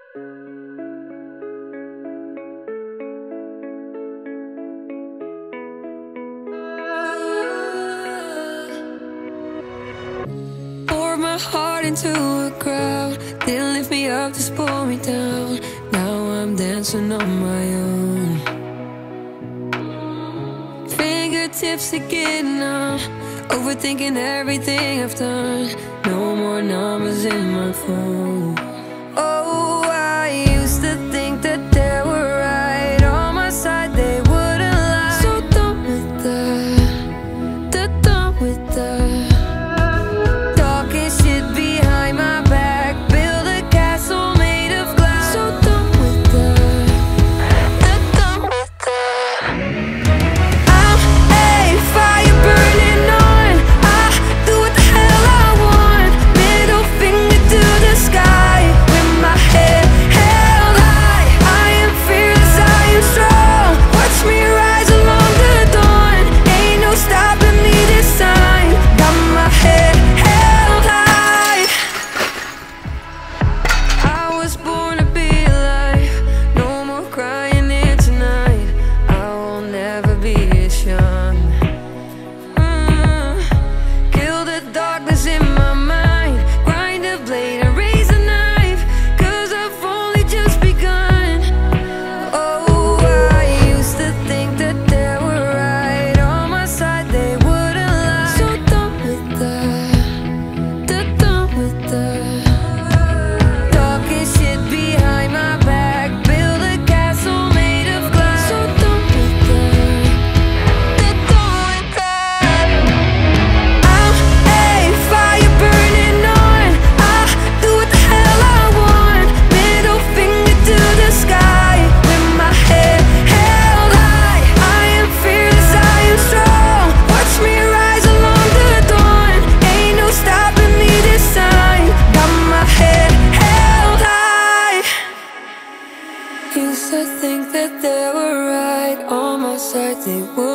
Pour my heart into a crowd, didn't lift me up, just pull me down. Now I'm dancing on my own. Fingertips are getting numb, overthinking everything I've done. No more numbers in my phone. Oh, I used to think that they were right on my side, they wouldn't lie. So done with that, done with that. Talking shit behind my back, build a castle made of glass. So done with that, done with that. I'm a fire burning on, I do what the hell I want. Middle finger to the sky, with my head held high. I am fearless, I am strong, watch me rise along the dawn. Ain't no stopping me this time, got my head held high. I was born to be alive, no more crying here tonight. I will never be as young. Kill the darkness in my mind, grind a blade and raise a knife, 'cause I've only just begun. Oh, I used to think that they were right on my side, they wouldn't lie. So done with that, done with that. Talking shit behind my back, build a castle made of glass. So done with that, done with that. I'm a fire burning on, I do what the hell I want. Middle finger to the sky, with my head held high. I am fearless, I am strong, watch me rise along the dawn. Ain't no stopping me this time, got my head held high. Used to think that they were right on my side, they would